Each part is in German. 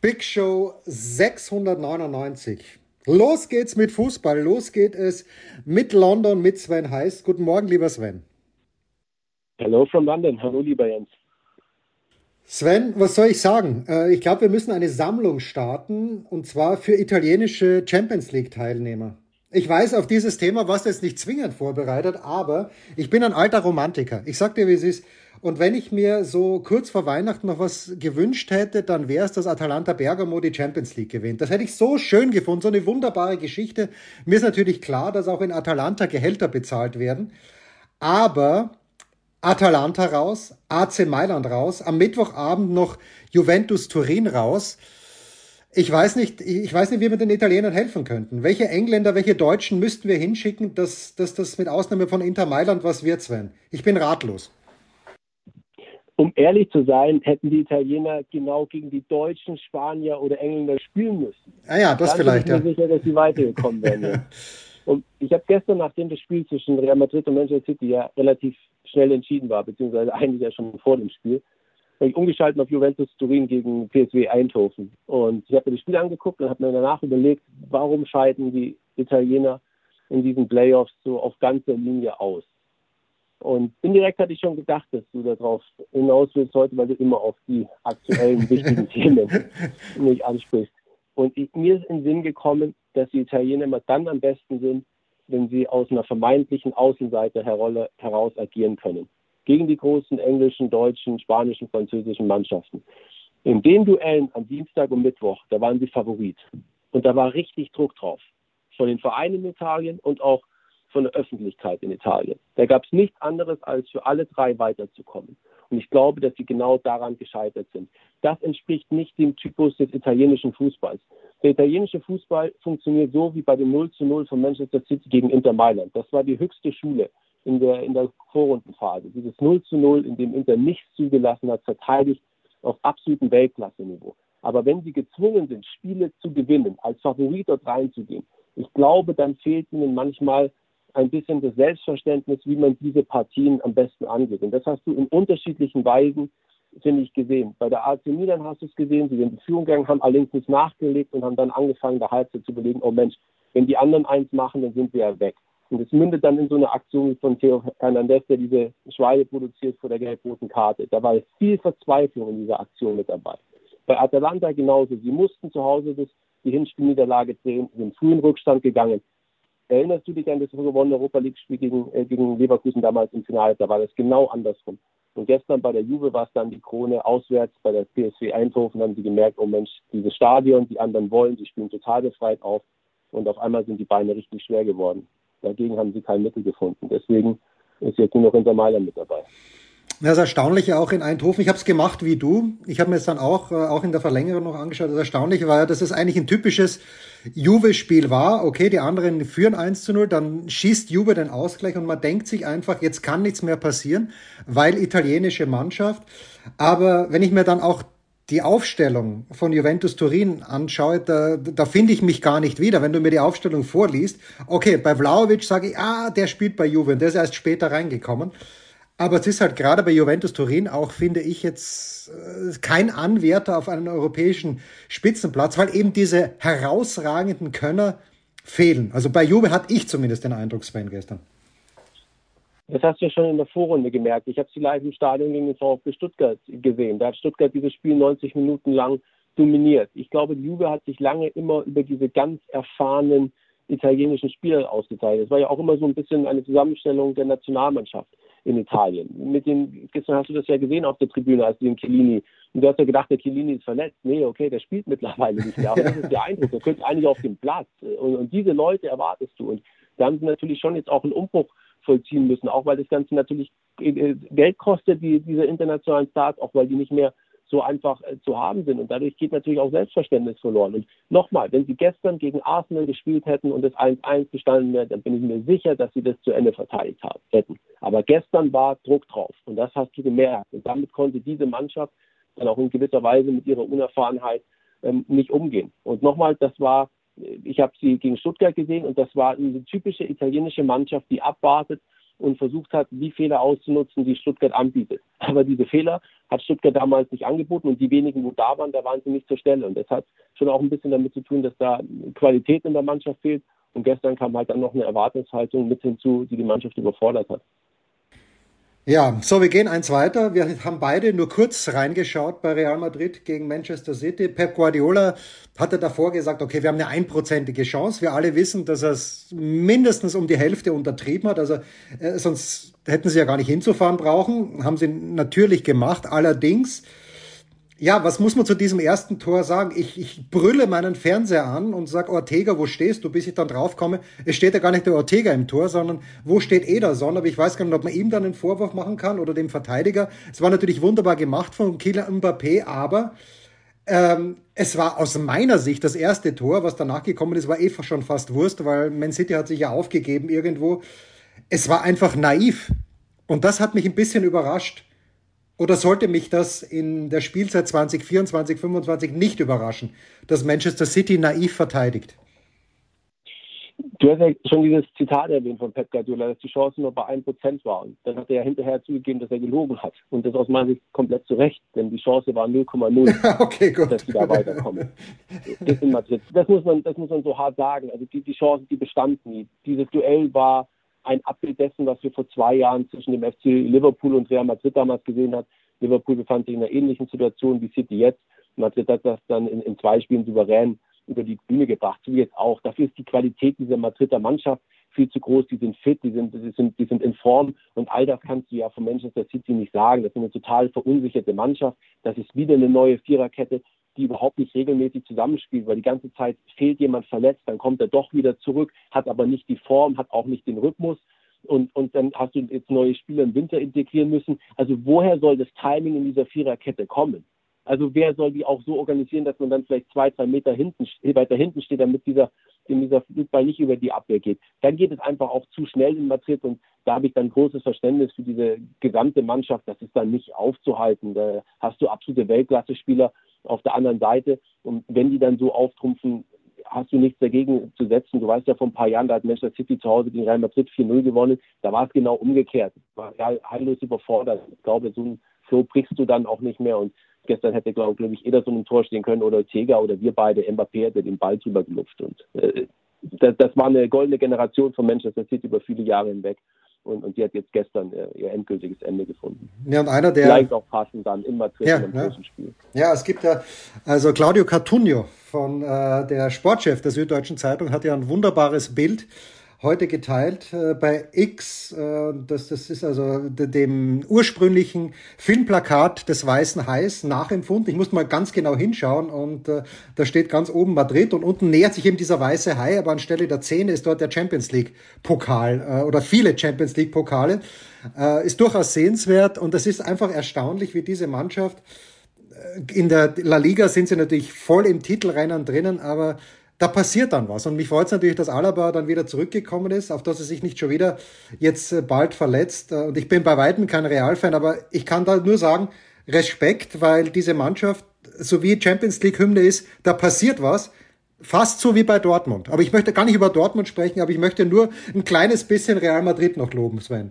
Big Show 699. Los geht's mit Fußball, los geht es mit London, mit Sven Heiß. Guten Morgen, lieber Sven. Hello from London. Hallo, lieber Jens. Sven, was soll ich sagen? Ich glaube, wir müssen eine Sammlung starten, und zwar für italienische Champions League-Teilnehmer. Ich weiß, auf dieses Thema warst du jetzt nicht zwingend vorbereitet, aber ich bin ein alter Romantiker. Ich sag dir, wie es ist. Und wenn ich mir so kurz vor Weihnachten noch was gewünscht hätte, dann wäre es, dass Atalanta Bergamo die Champions League gewinnt. Das hätte ich so schön gefunden, so eine wunderbare Geschichte. Mir ist natürlich klar, dass auch in Atalanta Gehälter bezahlt werden. Aber Atalanta raus, AC Mailand raus, am Mittwochabend noch Juventus Turin raus. Ich weiß nicht, wie wir den Italienern helfen könnten. Welche Engländer, welche Deutschen müssten wir hinschicken, dass das mit Ausnahme von Inter Mailand was wird, Sven? Ich bin ratlos. Um ehrlich zu sein, hätten die Italiener genau gegen die Deutschen, Spanier oder Engländer spielen müssen. Ah ja, das Dann bin vielleicht, ich mir ja. sicher, dass sie weitergekommen wären. Ja. Und ich habe gestern, nachdem das Spiel zwischen Real Madrid und Manchester City ja relativ schnell entschieden war, beziehungsweise eigentlich ja schon vor dem Spiel, habe ich umgeschaltet auf Juventus Turin gegen PSV Eindhoven. Und ich habe mir das Spiel angeguckt und habe mir danach überlegt, warum scheiden die Italiener in diesen Playoffs so auf ganzer Linie aus. Und indirekt hatte ich schon gedacht, dass du darauf hinaus willst heute, weil du immer auf die aktuellen wichtigen Themen mich ansprichst. Und mir ist in den Sinn gekommen, dass die Italiener immer dann am besten sind, wenn sie aus einer vermeintlichen Außenseiterrolle heraus agieren können. Gegen die großen englischen, deutschen, spanischen, französischen Mannschaften. In den Duellen am Dienstag und Mittwoch, da waren sie Favorit. Und da war richtig Druck drauf. Von den Vereinen in Italien und auch von der Öffentlichkeit in Italien. Da gab es nichts anderes, als für alle drei weiterzukommen. Und ich glaube, dass sie genau daran gescheitert sind. Das entspricht nicht dem Typus des italienischen Fußballs. Der italienische Fußball funktioniert so wie bei dem 0:0 von Manchester City gegen Inter Mailand. Das war die höchste Schule in der Vorrundenphase. Dieses 0:0, in dem Inter nichts zugelassen hat, verteidigt auf absolutem Weltklasse-Niveau. Aber wenn sie gezwungen sind, Spiele zu gewinnen, als Favorit dort reinzugehen, ich glaube, dann fehlt ihnen manchmal ein bisschen das Selbstverständnis, wie man diese Partien am besten angeht. Und das hast du in unterschiedlichen Weisen, finde ich, gesehen. Bei der AC Milan hast du es gesehen, sie sind in Führung gegangen, haben allerdings nicht nachgelegt und haben dann angefangen, der Halbzeit zu überlegen, oh Mensch, wenn die anderen eins machen, dann sind wir ja weg. Und es mündet dann in so eine Aktion von Theo Hernandez, der diese Schweine produziert vor der gelb-roten Karte. Da war viel Verzweiflung in dieser Aktion mit dabei. Bei Atalanta genauso. Sie mussten zu Hause die Hinspielniederlage drehen, sind früh in Rückstand gegangen. Erinnerst du dich an das gewonnene Europa-League-Spiel gegen Leverkusen damals im Finale? Da war das genau andersrum. Und gestern bei der Juve war es dann die Krone auswärts bei der PSV Eindhoven. Haben sie gemerkt, oh Mensch, dieses Stadion, die anderen wollen, die spielen total befreit auf. Und auf einmal sind die Beine richtig schwer geworden. Dagegen haben sie kein Mittel gefunden. Deswegen ist jetzt nur noch Inter Mailand mit dabei. Das Erstaunliche auch in Eindhoven, ich habe es gemacht wie du. Ich habe mir es dann auch in der Verlängerung noch angeschaut. Das Erstaunliche war ja, dass es eigentlich ein typisches Juve-Spiel war. Okay, die anderen führen 1:0, dann schießt Juve den Ausgleich und man denkt sich einfach, jetzt kann nichts mehr passieren, weil italienische Mannschaft. Aber wenn ich mir dann auch die Aufstellung von Juventus Turin anschaue, da finde ich mich gar nicht wieder. Wenn du mir die Aufstellung vorliest, okay, bei Vlahovic sage ich, der spielt bei Juve und der ist erst später reingekommen. Aber es ist halt gerade bei Juventus Turin auch, finde ich, jetzt kein Anwärter auf einen europäischen Spitzenplatz, weil eben diese herausragenden Könner fehlen. Also bei Juve hatte ich zumindest den Eindruck, Sven, gestern. Das hast du ja schon in der Vorrunde gemerkt. Ich habe sie live im Stadion gegen den VfB Stuttgart gesehen. Da hat Stuttgart dieses Spiel 90 Minuten lang dominiert. Ich glaube, die Juve hat sich lange immer über diese ganz erfahrenen italienischen Spieler ausgezeichnet. Es war ja auch immer so ein bisschen eine Zusammenstellung der Nationalmannschaft in Italien. Gestern hast du das ja gesehen auf der Tribüne, als den Chiellini. Und du hast ja gedacht, der Chiellini ist verletzt. Nee, okay, der spielt mittlerweile nicht mehr. Aber das ist der Eindruck. Der könnte eigentlich auf dem Platz. Und diese Leute erwartest du. Und da haben sie natürlich schon jetzt auch einen Umbruch vollziehen müssen, auch weil das Ganze natürlich Geld kostet, diese internationalen Stars, auch weil die nicht mehr so einfach zu haben sind. Und dadurch geht natürlich auch Selbstverständnis verloren. Und nochmal, wenn sie gestern gegen Arsenal gespielt hätten und das 1:1 gestanden wäre, dann bin ich mir sicher, dass sie das zu Ende verteidigt hätten. Aber gestern war Druck drauf und das hast du gemerkt. Und damit konnte diese Mannschaft dann auch in gewisser Weise mit ihrer Unerfahrenheit nicht umgehen. Und nochmal, ich habe sie gegen Stuttgart gesehen und das war eine typische italienische Mannschaft, die abwartet und versucht hat, die Fehler auszunutzen, die Stuttgart anbietet. Aber diese Fehler hat Stuttgart damals nicht angeboten und die wenigen, wo da waren, da waren sie nicht zur Stelle. Und das hat schon auch ein bisschen damit zu tun, dass da Qualität in der Mannschaft fehlt. Und gestern kam halt dann noch eine Erwartungshaltung mit hinzu, die Mannschaft überfordert hat. Ja, so, wir gehen eins weiter. Wir haben beide nur kurz reingeschaut bei Real Madrid gegen Manchester City. Pep Guardiola hatte davor gesagt, okay, wir haben eine 1%ige Chance. Wir alle wissen, dass er es mindestens um die Hälfte untertrieben hat. Also sonst hätten sie ja gar nicht hinzufahren brauchen. Haben sie natürlich gemacht. Allerdings, ja, was muss man zu diesem ersten Tor sagen? Ich brülle meinen Fernseher an und sag, Ortega, wo stehst du? Bis ich dann draufkomme, es steht ja gar nicht der Ortega im Tor, sondern wo steht Ederson? Aber ich weiß gar nicht, ob man ihm dann einen Vorwurf machen kann oder dem Verteidiger. Es war natürlich wunderbar gemacht von Kylian Mbappé, aber es war aus meiner Sicht das erste Tor, was danach gekommen ist, war schon fast Wurst, weil Man City hat sich ja aufgegeben irgendwo. Es war einfach naiv. Und das hat mich ein bisschen überrascht. Oder sollte mich das in der Spielzeit 2024, 25 nicht überraschen, dass Manchester City naiv verteidigt? Du hast ja schon dieses Zitat erwähnt von Pep Guardiola, dass die Chance nur bei 1% war. Und dann hat er ja hinterher zugegeben, dass er gelogen hat. Und das aus meiner Sicht komplett zu Recht, denn die Chance war 0,0, okay, gut. dass sie da weiterkommen. Das in Madrid. Das muss man so hart sagen. Also die Chancen, die bestanden nie. Dieses Duell war ein Abbild dessen, was wir vor 2 Jahren zwischen dem FC Liverpool und Real Madrid damals gesehen haben. Liverpool befand sich in einer ähnlichen Situation wie City jetzt. Madrid hat das dann in 2 Spielen souverän über die Bühne gebracht, so wie jetzt auch. Dafür ist die Qualität dieser Madrider Mannschaft viel zu groß. Die sind fit, die sind in Form und all das kannst du ja von Manchester City nicht sagen. Das ist eine total verunsicherte Mannschaft. Das ist wieder eine neue Viererkette, die überhaupt nicht regelmäßig zusammenspielt, weil die ganze Zeit fehlt jemand verletzt, dann kommt er doch wieder zurück, hat aber nicht die Form, hat auch nicht den Rhythmus. Und dann hast du jetzt neue Spieler im Winter integrieren müssen. Also woher soll das Timing in dieser Viererkette kommen? Also wer soll die auch so organisieren, dass man dann vielleicht 2-3 Meter weiter hinten steht, damit dieser Flutball nicht über die Abwehr geht. Dann geht es einfach auch zu schnell in Madrid und da habe ich dann großes Verständnis für diese gesamte Mannschaft. Das ist dann nicht aufzuhalten. Da hast du absolute Weltklasse-Spieler auf der anderen Seite und wenn die dann so auftrumpfen, hast du nichts dagegen zu setzen. Du weißt ja, vor ein paar Jahren, da hat Manchester City zu Hause gegen Real Madrid 4-0 gewonnen. Da war es genau umgekehrt. War heillos überfordert. Ich glaube, so ein Flow brichst du dann auch nicht mehr. Und gestern hätte, glaube ich, Ederson im Tor stehen können oder Ortega oder wir beide. Mbappé hätte den Ball drüber gelupft. Und das war eine goldene Generation von Manchester City über viele Jahre hinweg. Und die hat jetzt gestern ihr endgültiges Ende gefunden. Ja, und einer der vielleicht auch passend dann in Madrid in einem großen Spiel. Ja, es gibt ja, also Claudio Cartunno von der Sportchef der Süddeutschen Zeitung hat ja ein wunderbares Bild heute geteilt bei X. Das ist also dem ursprünglichen Filmplakat des Weißen Hais nachempfunden. Ich musste mal ganz genau hinschauen und da steht ganz oben Madrid und unten nähert sich eben dieser Weiße Hai, aber anstelle der Zähne ist dort der Champions League Pokal oder viele Champions League Pokale. Ist durchaus sehenswert und es ist einfach erstaunlich, wie diese Mannschaft in der La Liga sind sie natürlich voll im Titelrennen drinnen, aber da passiert dann was. Und mich freut es natürlich, dass Alaba dann wieder zurückgekommen ist, auf dass er sich nicht schon wieder jetzt bald verletzt. Und ich bin bei weitem kein Real-Fan, aber ich kann da nur sagen, Respekt, weil diese Mannschaft, so wie Champions League-Hymne ist, da passiert was. Fast so wie bei Dortmund. Aber ich möchte gar nicht über Dortmund sprechen, aber ich möchte nur ein kleines bisschen Real Madrid noch loben, Sven.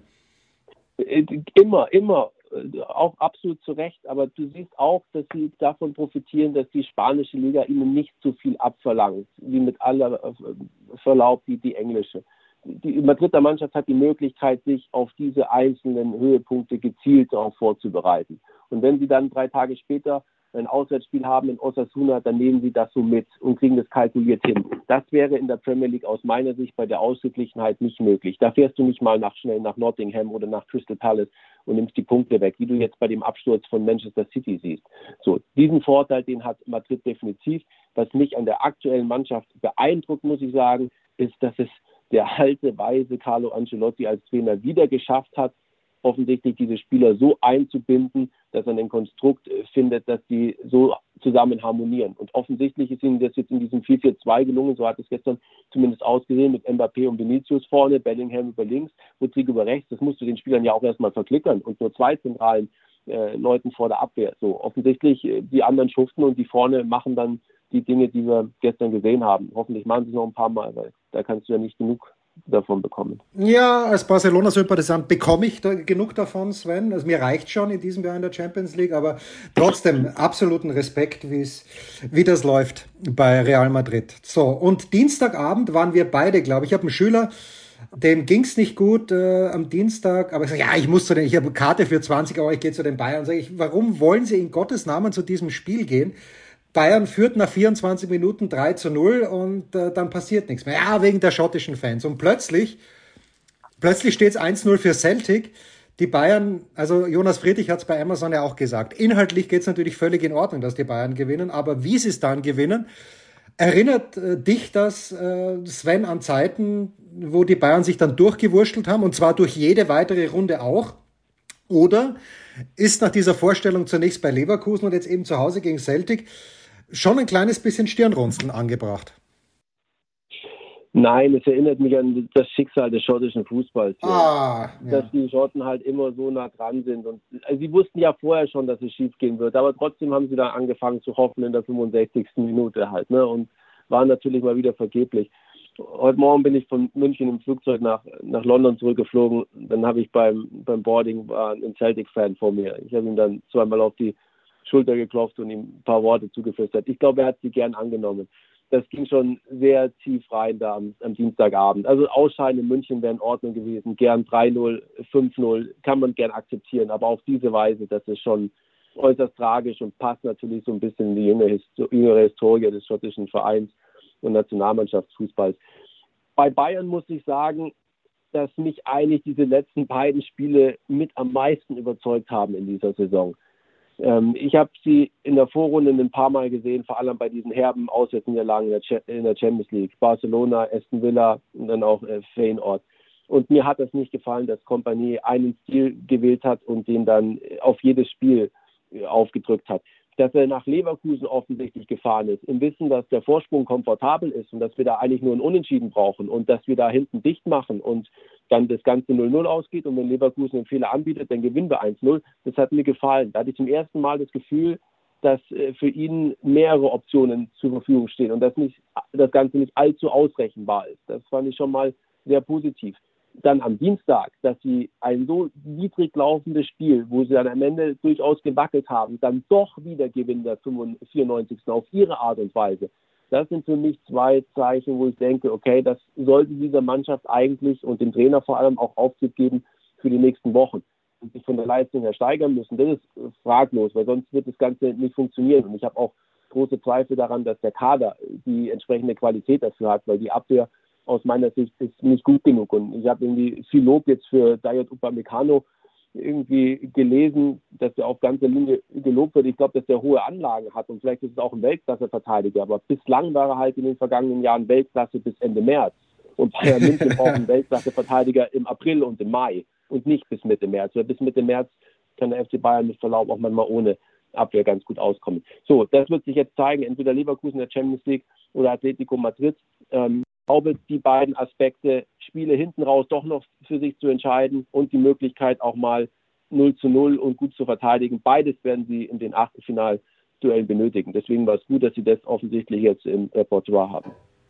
Immer. Auch absolut zu Recht, aber du siehst auch, dass sie davon profitieren, dass die spanische Liga ihnen nicht so viel abverlangt, wie mit aller Verlaub die englische. Die Madrider Mannschaft hat die Möglichkeit, sich auf diese einzelnen Höhepunkte gezielt darauf vorzubereiten. Und wenn sie dann 3 Tage später ein Auswärtsspiel haben in Osasuna, dann nehmen sie das so mit und kriegen das kalkuliert hin. Das wäre in der Premier League aus meiner Sicht bei der Ausgeglichenheit nicht möglich. Da fährst du nicht mal schnell nach Nottingham oder nach Crystal Palace und nimmst die Punkte weg, wie du jetzt bei dem Absturz von Manchester City siehst. So, diesen Vorteil, den hat Madrid definitiv. Was mich an der aktuellen Mannschaft beeindruckt, muss ich sagen, ist, dass es der alte, weise Carlo Ancelotti als Trainer wieder geschafft hat, offensichtlich diese Spieler so einzubinden, dass er ein Konstrukt findet, dass die so zusammen harmonieren. Und offensichtlich ist ihnen das jetzt in diesem 4-4-2 gelungen, so hat es gestern zumindest ausgesehen, mit Mbappé und Vinicius vorne, Bellingham über links, Rodrigo über rechts. Das musst du den Spielern ja auch erstmal verklickern und nur 2 zentralen Leuten vor der Abwehr. So offensichtlich die anderen schuften und die vorne machen dann die Dinge, die wir gestern gesehen haben. Hoffentlich machen sie es noch ein paar Mal, weil da kannst du ja nicht genug davon bekommen. Ja, als Barcelona-Sympathisant bekomme ich genug davon, Sven. Also mir reicht schon in diesem Jahr in der Champions League, aber trotzdem absoluten Respekt, wie das läuft bei Real Madrid. So, und Dienstagabend waren wir beide, glaube ich. Ich habe einen Schüler, dem ging's nicht gut am Dienstag, aber ich sage, ja, ich habe eine Karte für 20 Euro, ich gehe zu den Bayern. Sage ich, warum wollen Sie in Gottes Namen zu diesem Spiel gehen? Bayern führt nach 24 Minuten 3:0 und dann passiert nichts mehr. Ja, wegen der schottischen Fans. Und plötzlich steht es 1:0 für Celtic. Die Bayern, also Jonas Friedrich hat es bei Amazon ja auch gesagt, inhaltlich geht es natürlich völlig in Ordnung, dass die Bayern gewinnen, aber wie sie es dann gewinnen, erinnert dich das, Sven, an Zeiten, wo die Bayern sich dann durchgewurschtelt haben und zwar durch jede weitere Runde auch? Oder ist nach dieser Vorstellung zunächst bei Leverkusen und jetzt eben zu Hause gegen Celtic schon ein kleines bisschen Stirnrunzeln angebracht? Nein, es erinnert mich an das Schicksal des schottischen Fußballs. Ja. Dass die Schotten halt immer so nah dran sind. Und also sie wussten ja vorher schon, dass es schief gehen wird, aber trotzdem haben sie dann angefangen zu hoffen in der 65. Minute halt, ne? Und waren natürlich mal wieder vergeblich. Heute Morgen bin ich von München im Flugzeug nach London zurückgeflogen. Dann habe ich beim Boarding war ein Celtic-Fan vor mir. Ich habe ihm dann zweimal auf die Schulter geklopft und ihm ein paar Worte zugeflüstert. Ich glaube, er hat sie gern angenommen. Das ging schon sehr tief rein da am Dienstagabend. Also Ausscheiden in München wäre in Ordnung gewesen. Gern 3:0, 5:0 kann man gern akzeptieren. Aber auf diese Weise, das ist schon äußerst tragisch und passt natürlich so ein bisschen in die jüngere Historie des schottischen Vereins und Nationalmannschaftsfußballs. Bei Bayern muss ich sagen, dass mich eigentlich diese letzten beiden Spiele mit am meisten überzeugt haben in dieser Saison. Ich habe sie in der Vorrunde ein paar Mal gesehen, vor allem bei diesen herben Auswärtsniederlagen in der Champions League. Barcelona, Aston Villa und dann auch Feyenoord. Und mir hat das nicht gefallen, dass Kompanie einen Stil gewählt hat und den dann auf jedes Spiel aufgedrückt hat. Dass er nach Leverkusen offensichtlich gefahren ist, im Wissen, dass der Vorsprung komfortabel ist und dass wir da eigentlich nur ein Unentschieden brauchen und dass wir da hinten dicht machen und dann das Ganze 0:0 ausgeht und wenn Leverkusen einen Fehler anbietet, dann gewinnen wir 1:0. Das hat mir gefallen. Da hatte ich zum ersten Mal das Gefühl, dass für ihn mehrere Optionen zur Verfügung stehen und dass das Ganze nicht allzu ausrechenbar ist. Das fand ich schon mal sehr positiv. Dann am Dienstag, dass sie ein so niedrig laufendes Spiel, wo sie dann am Ende durchaus gewackelt haben, dann doch wieder gewinnen der 94. auf ihre Art und Weise. Das sind für mich zwei Zeichen, wo ich denke, okay, das sollte dieser Mannschaft eigentlich und dem Trainer vor allem auch Auftritt geben für die nächsten Wochen. Und sich von der Leistung her steigern müssen, das ist fraglos, weil sonst wird das Ganze nicht funktionieren. Und ich habe auch große Zweifel daran, dass der Kader die entsprechende Qualität dafür hat, weil die Abwehr aus meiner Sicht ist nicht gut genug. Und ich habe irgendwie viel Lob jetzt für Dayot Upamecano irgendwie gelesen, dass er auf ganzer Linie gelobt wird. Ich glaube, dass er hohe Anlagen hat und vielleicht ist es auch ein Weltklasse-Verteidiger. Aber bislang war er halt in den vergangenen Jahren Weltklasse bis Ende März. Und Bayern München braucht einen Weltklasse-Verteidiger im April und im Mai und nicht bis Mitte März. Weil bis Mitte März kann der FC Bayern mit Verlaub auch manchmal ohne Abwehr ganz gut auskommen. So, das wird sich jetzt zeigen, entweder Leverkusen in der Champions League oder Atletico Madrid. Ich glaube, die beiden Aspekte, Spiele hinten raus doch noch für sich zu entscheiden und die Möglichkeit auch mal 0:0 und gut zu verteidigen. Beides werden sie in den Achtelfinalduellen benötigen. Deswegen war es gut, dass sie das offensichtlich jetzt im Repertoire haben.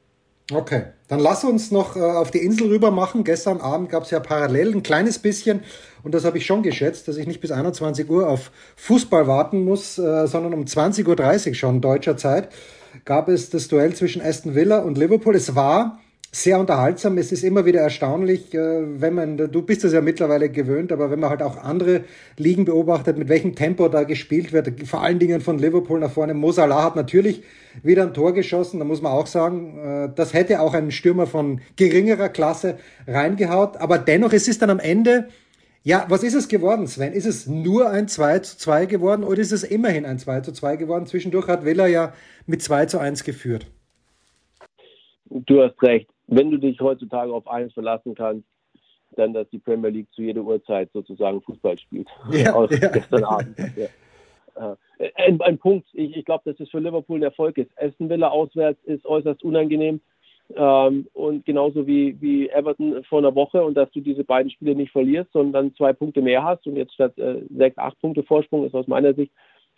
Okay, dann lass uns noch auf die Insel rüber machen. Gestern Abend gab es ja parallel ein kleines bisschen, und das habe ich schon geschätzt, dass ich nicht bis 21 Uhr auf Fußball warten muss, sondern um 20:30 Uhr schon deutscher Zeit gab es das Duell zwischen Aston Villa und Liverpool. Es war sehr unterhaltsam. Es ist immer wieder erstaunlich, du bist es ja mittlerweile gewöhnt, aber wenn man halt auch andere Ligen beobachtet, mit welchem Tempo da gespielt wird, vor allen Dingen von Liverpool nach vorne. Mo Salah hat natürlich wieder ein Tor geschossen, da muss man auch sagen, das hätte auch ein Stürmer von geringerer Klasse reingehaut, aber dennoch, es ist dann am Ende, ja, was ist es geworden, Sven? Ist es nur ein 2:2 geworden oder ist es immerhin ein 2:2 geworden? Zwischendurch hat Villa ja mit 2:1 geführt. Du hast recht. Wenn du dich heutzutage auf eins verlassen kannst, dann, dass die Premier League zu jeder Uhrzeit sozusagen Fußball spielt. Ja, Auch ja. gestern Abend. Ja. Ein Punkt, ich glaube, dass es für Liverpool ein Erfolg ist. Aston Villa auswärts ist äußerst unangenehm. Und genauso wie Everton vor einer Woche und dass du diese beiden Spiele nicht verlierst, sondern 2 Punkte mehr hast und jetzt statt 6, 8 Punkte Vorsprung ist aus meiner Sicht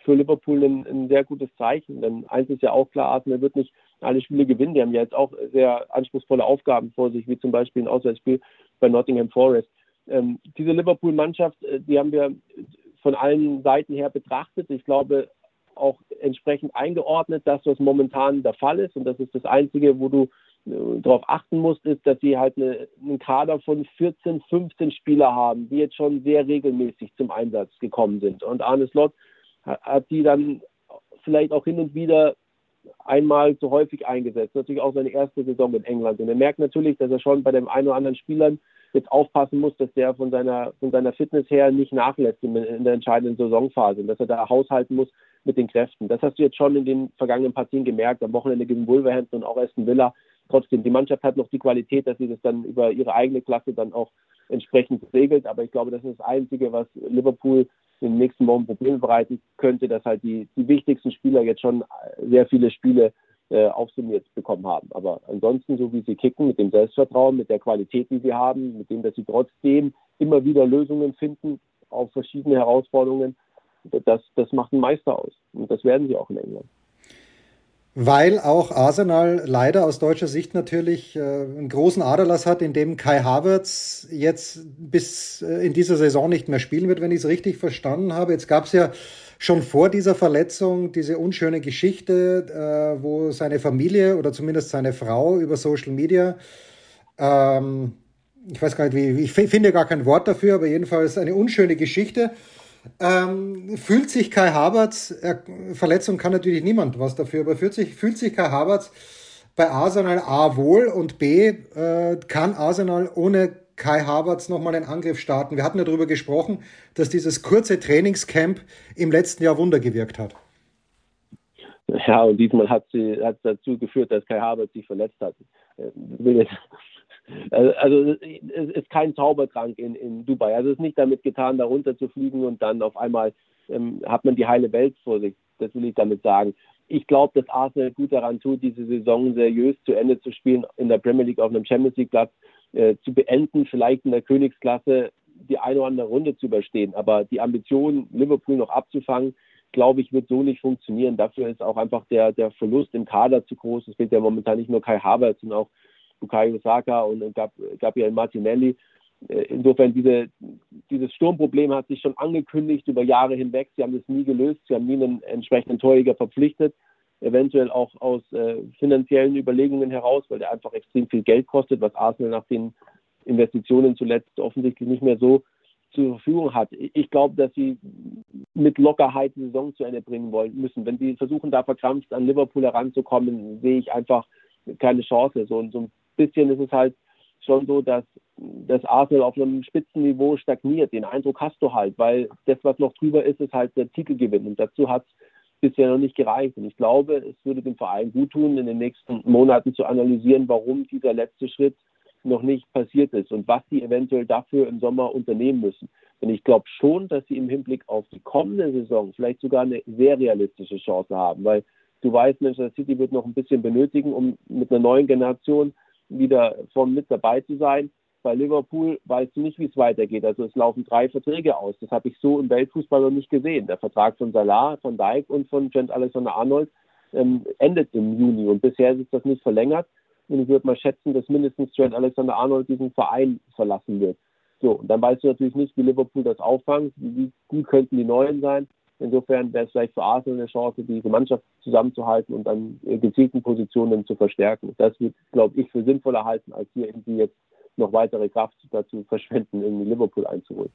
für Liverpool ein sehr gutes Zeichen. Denn eins ist ja auch klar, Arsenal wird nicht alle Spiele gewinnen. Die haben ja jetzt auch sehr anspruchsvolle Aufgaben vor sich, wie zum Beispiel ein Auswärtsspiel bei Nottingham Forest. Diese Liverpool-Mannschaft, die haben wir von allen Seiten her betrachtet. Ich glaube, auch entsprechend eingeordnet, dass das momentan der Fall ist. Und das ist das Einzige, wo du darauf achten musst, ist, dass sie halt einen Kader von 14, 15 Spieler haben, die jetzt schon sehr regelmäßig zum Einsatz gekommen sind. Und Arne Slot hat die dann vielleicht auch hin und wieder einmal zu häufig eingesetzt. Natürlich auch seine erste Saison in England. Und er merkt natürlich, dass er schon bei dem einen oder anderen Spielern jetzt aufpassen muss, dass der von seiner Fitness her nicht nachlässt in der entscheidenden Saisonphase und dass er da haushalten muss mit den Kräften. Das hast du jetzt schon in den vergangenen Partien gemerkt, am Wochenende gegen Wolverhampton und auch Aston Villa. Trotzdem, die Mannschaft hat noch die Qualität, dass sie das dann über ihre eigene Klasse dann auch entsprechend regelt. Aber ich glaube, das ist das Einzige, was Liverpool in den nächsten Wochen Probleme bereiten könnte, dass halt die wichtigsten Spieler jetzt schon sehr viele Spiele aufsummiert bekommen haben. Aber ansonsten, so wie sie kicken, mit dem Selbstvertrauen, mit der Qualität, die sie haben, mit dem, dass sie trotzdem immer wieder Lösungen finden auf verschiedene Herausforderungen, das macht einen Meister aus. Und das werden sie auch in England. Weil auch Arsenal leider aus deutscher Sicht natürlich einen großen Aderlass hat, in dem Kai Havertz jetzt bis in dieser Saison nicht mehr spielen wird, wenn ich es richtig verstanden habe. Jetzt gab es ja schon vor dieser Verletzung diese unschöne Geschichte, wo seine Familie oder zumindest seine Frau über Social Media, ich weiß gar nicht, ich finde gar kein Wort dafür, aber jedenfalls eine unschöne Geschichte. Fühlt sich Kai Havertz, Verletzung kann natürlich niemand was dafür, aber fühlt sich Kai Havertz bei Arsenal A wohl und B, kann Arsenal ohne Kai Havertz nochmal einen Angriff starten? Wir hatten ja darüber gesprochen, dass dieses kurze Trainingscamp im letzten Jahr Wunder gewirkt hat. Ja, und diesmal hat es dazu geführt, dass Kai Havertz sich verletzt hat. Also es ist kein Zaubertrank in Dubai. Also es ist nicht damit getan, da runter zu fliegen und dann auf einmal hat man die heile Welt vor sich. Das will ich damit sagen. Ich glaube, dass Arsenal gut daran tut, diese Saison seriös zu Ende zu spielen, in der Premier League auf einem Champions League Platz zu beenden, vielleicht in der Königsklasse die eine oder andere Runde zu überstehen. Aber die Ambition, Liverpool noch abzufangen, glaube ich, wird so nicht funktionieren. Dafür ist auch einfach der Verlust im Kader zu groß. Es fehlt ja momentan nicht nur Kai Havertz, sondern auch Bukayo Saka und Gabriel Martinelli. Insofern, dieses Sturmproblem hat sich schon angekündigt über Jahre hinweg. Sie haben das nie gelöst. Sie haben nie einen entsprechenden Torjäger verpflichtet. Eventuell auch aus finanziellen Überlegungen heraus, weil der einfach extrem viel Geld kostet, was Arsenal nach den Investitionen zuletzt offensichtlich nicht mehr so zur Verfügung hat. Ich glaube, dass sie mit Lockerheit die Saison zu Ende bringen müssen. Wenn sie versuchen, da verkrampft an Liverpool heranzukommen, sehe ich einfach keine Chance. So ein bisschen ist es halt schon so, dass das Arsenal auf einem Spitzenniveau stagniert. Den Eindruck hast du halt, weil das, was noch drüber ist, ist halt der Titelgewinn. Und dazu hat es bisher noch nicht gereicht. Und ich glaube, es würde dem Verein gut tun, in den nächsten Monaten zu analysieren, warum dieser letzte Schritt noch nicht passiert ist und was sie eventuell dafür im Sommer unternehmen müssen. Denn ich glaube schon, dass sie im Hinblick auf die kommende Saison vielleicht sogar eine sehr realistische Chance haben, weil du weißt, Manchester City wird noch ein bisschen benötigen, um mit einer neuen Generation wieder vorn mit dabei zu sein. Bei Liverpool weißt du nicht, wie es weitergeht. Also es laufen 3 Verträge aus. Das habe ich so im Weltfußball noch nicht gesehen. Der Vertrag von Salah, von Dijk und von Trent Alexander-Arnold endet im Juni und bisher ist das nicht verlängert. Und ich würde mal schätzen, dass mindestens Trent Alexander-Arnold diesen Verein verlassen wird. So, und dann weißt du natürlich nicht, wie Liverpool das auffangt, wie gut könnten die Neuen sein. Insofern wäre es vielleicht für Arsenal eine Chance, diese Mannschaft zusammenzuhalten und an gezielten Positionen zu verstärken. Das wird, glaube ich, für sinnvoller halten, als hier irgendwie jetzt noch weitere Kraft dazu verschwenden, irgendwie Liverpool einzuholen.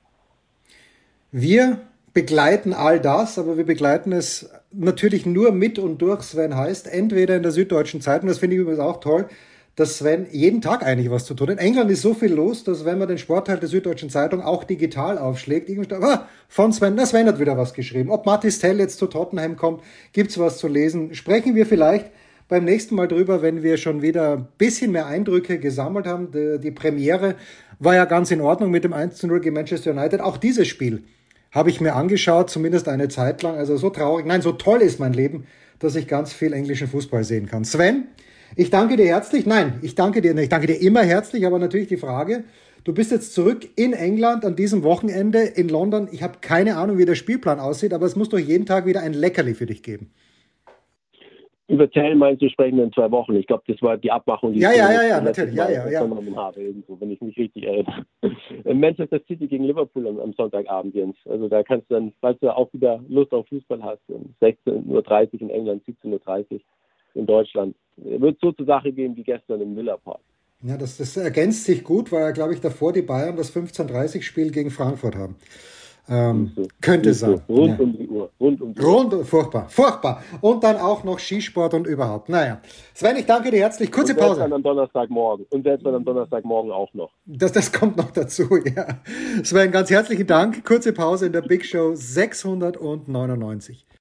Wir begleiten all das, aber wir begleiten es natürlich nur mit und durch Sven Heist, entweder in der Süddeutschen Zeitung, das finde ich übrigens auch toll, dass Sven jeden Tag eigentlich was zu tun hat. In England ist so viel los, dass wenn man den Sportteil der Süddeutschen Zeitung auch digital aufschlägt, von Sven, Sven hat wieder was geschrieben. Ob Mathys Tell jetzt zu Tottenham kommt, gibt's was zu lesen. Sprechen wir vielleicht beim nächsten Mal drüber, wenn wir schon wieder ein bisschen mehr Eindrücke gesammelt haben. Die Premiere war ja ganz in Ordnung mit dem 1:0 gegen Manchester United. Auch dieses Spiel habe ich mir angeschaut, zumindest eine Zeit lang. Also so traurig, nein, so toll ist mein Leben, dass ich ganz viel englischen Fußball sehen kann. Sven, ich danke dir herzlich. Nein, ich danke dir immer herzlich, aber natürlich die Frage, Du bist jetzt zurück in England an diesem Wochenende in London. Ich habe keine Ahnung, wie der Spielplan aussieht, aber es muss doch jeden Tag wieder ein Leckerli für dich geben. Über Tell meinst du, sprechen wir in 2 Wochen. Ich glaube, das war die Abmachung, die Ja, ich natürlich. vernommen habe, irgendwo, wenn ich mich richtig erinnere. Manchester City gegen Liverpool am Sonntagabend, Jens. Also da kannst du dann, falls du auch wieder Lust auf Fußball hast, 16:30 Uhr in England, 17:30 Uhr in Deutschland. Wird so zur Sache gehen wie gestern im Villa Park. Ja, das ergänzt sich gut, weil, glaube ich, davor die Bayern das 15:30 Spiel gegen Frankfurt haben. Könnte sein. Rund um die Uhr. Furchtbar. Und dann auch noch Skisport und überhaupt. Naja. Sven, ich danke dir herzlich. Kurze Pause. Dann am Donnerstagmorgen. Und selbst dann am Donnerstagmorgen auch noch. Das kommt noch dazu, ja. Sven, ganz herzlichen Dank. Kurze Pause in der Big Show 699.